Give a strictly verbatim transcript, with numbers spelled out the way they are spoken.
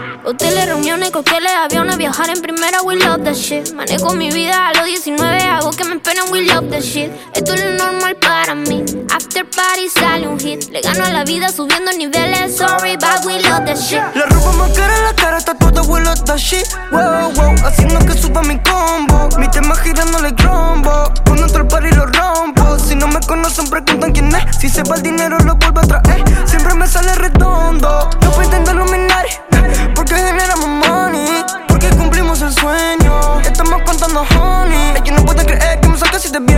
Hoteles, reuniones, cócteles, aviones, viajar en primera, we love that shit. Manejo mi vida a los diecinueve, hago que me esperen, we love that shit. Esto es lo normal para mí. After party sale un hit. Le gano a la vida subiendo niveles. Sorry, but we love that shit. La ropa más cara en la cara está toda, we love that shit. Wow, wow, haciendo que suba mi combo. Mi tema girándole crombo. Cuando entro al party lo rompo. Si no me conocen preguntan quién es. Si se va el dinero lo vuelvo a traer. Siempre me sale redondo.